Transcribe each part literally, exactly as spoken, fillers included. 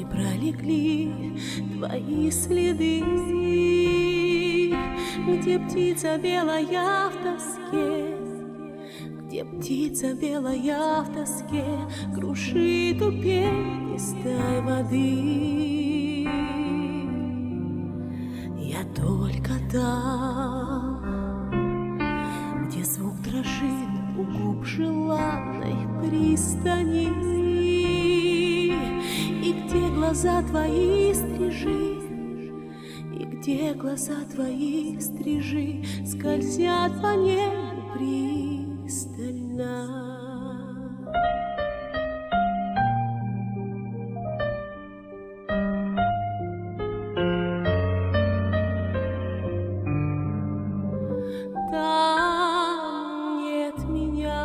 пролегли твои следы, где птица белая в тоске, где птица белая в тоске крушит у пенистой воды. Я только там, где звук дрожит у губ желанной пристани, и где глаза твои стрижи, и где глаза твои стрижи скользят по небу пристально. Там нет меня,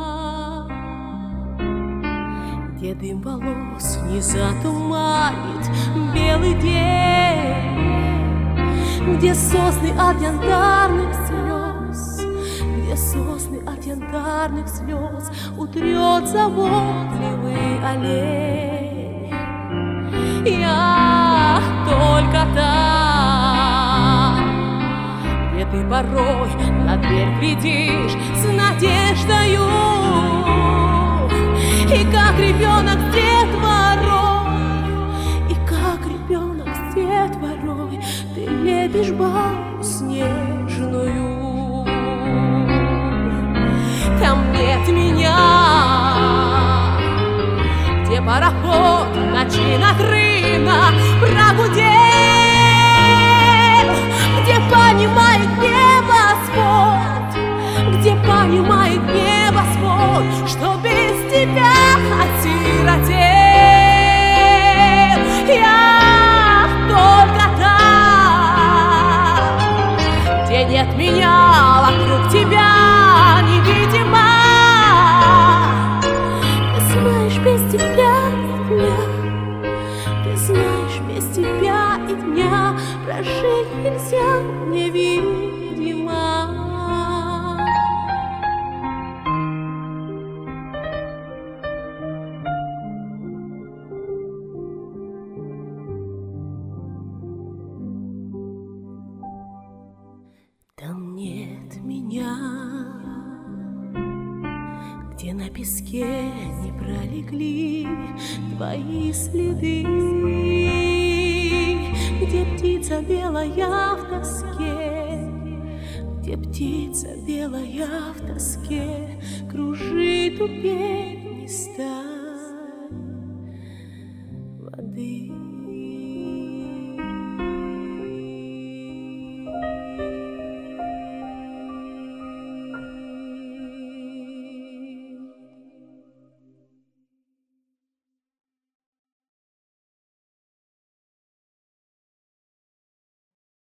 где дым волос не затуманит белый день, где сосны от янтарных слез, где сосны от янтарных слез утрет заботливый олень. Я только там, где ты порой на дверь глядишь с надеждою, и как ребенок с детворой, и как ребенок с детворой ты лепишь бабу снежную. Там нет меня, где пароход ночи над рынок прогудел, где понимает небосвод, где понимает небосвод, что без тебя осиротел. Я только там, где нет меня, вокруг тебя невидимо. Ты знаешь, без тебя и дня, ты знаешь, без тебя и дня прожить нельзя, невидимо. Там нет меня, где на песке не пролегли твои следы, где птица белая в тоске, где птица белая в тоске кружит у пенистой